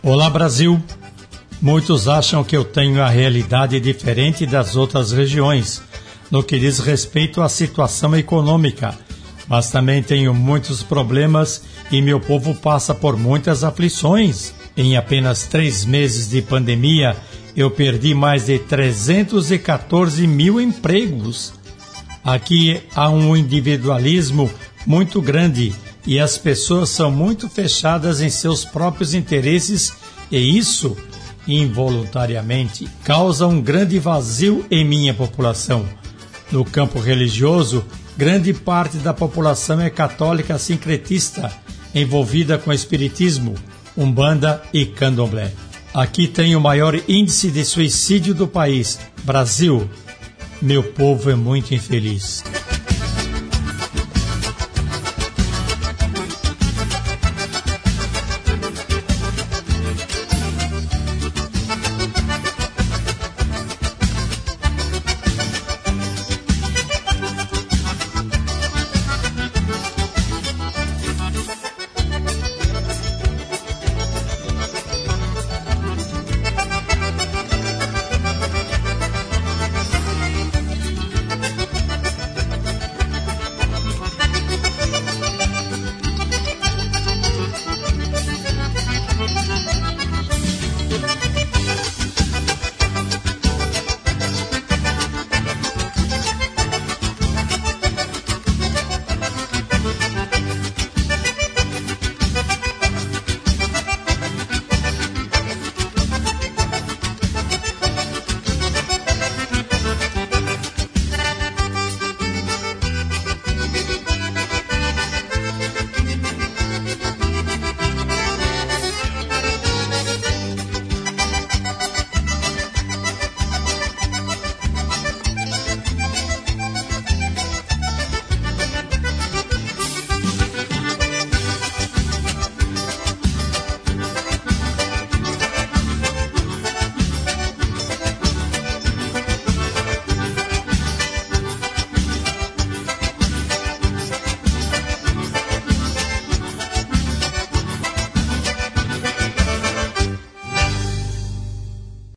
Olá, Brasil! Muitos acham que eu tenho a realidade diferente das outras regiões, no que diz respeito à situação econômica, mas também tenho muitos problemas e meu povo passa por muitas aflições. Em apenas 3 meses de pandemia, eu perdi mais de 314 mil empregos. Aqui há um individualismo muito grande e as pessoas são muito fechadas em seus próprios interesses e isso, involuntariamente, causa um grande vazio em minha população. No campo religioso, grande parte da população é católica sincretista, envolvida com espiritismo, umbanda e candomblé. Aqui tem o maior índice de suicídio do país. Brasil, meu povo é muito infeliz.